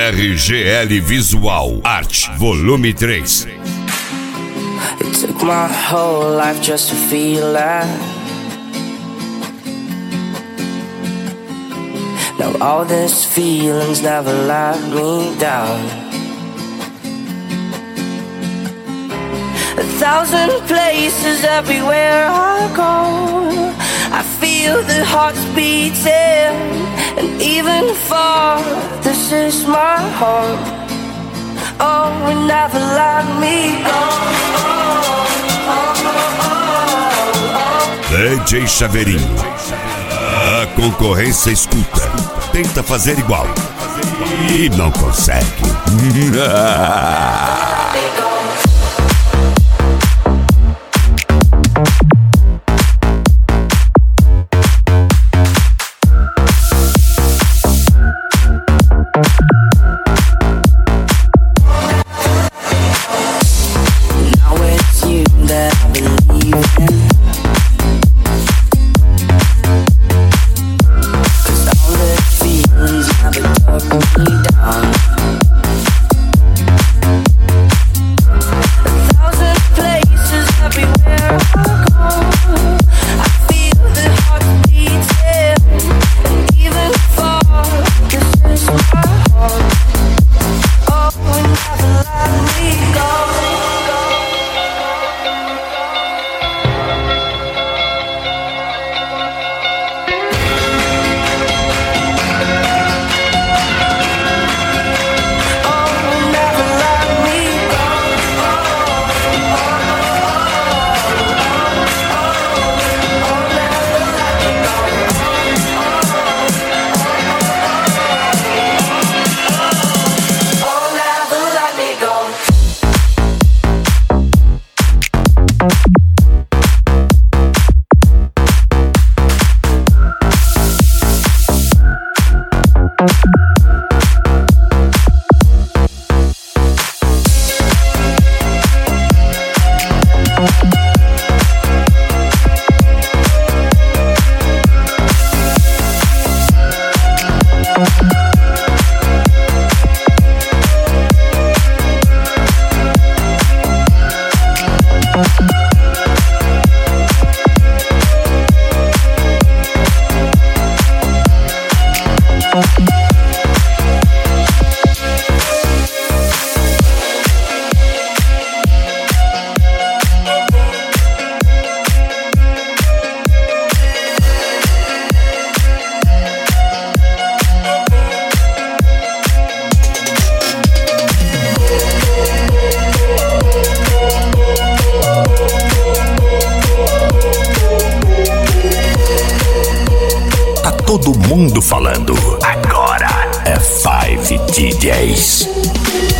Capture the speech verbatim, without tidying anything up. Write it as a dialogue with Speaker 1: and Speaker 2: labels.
Speaker 1: R G L Visual Arte, volume três.
Speaker 2: It took my whole life just to feel that. Now all these feelings never let me down. A thousand places everywhere I go, I feel the hearts beating, and even far, this is my home. Oh, and never let me go.
Speaker 1: D J Chaveirinho. A concorrência escuta, tenta fazer igual e não consegue. Todo mundo falando. Agora é Five D Js.